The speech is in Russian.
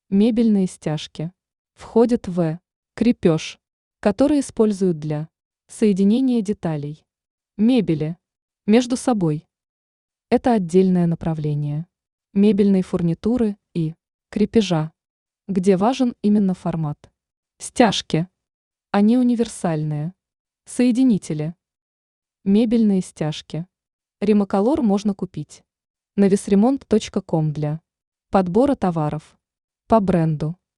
Мебельные стяжки входят в крепеж, который используют для соединения деталей мебели между собой. Это отдельное направление мебельной фурнитуры и крепежа, где важен именно формат. Стяжки. Они универсальные. Соединители. Мебельные стяжки. Римоколор можно купить на весремонт.ком для подбора товаров по бренду.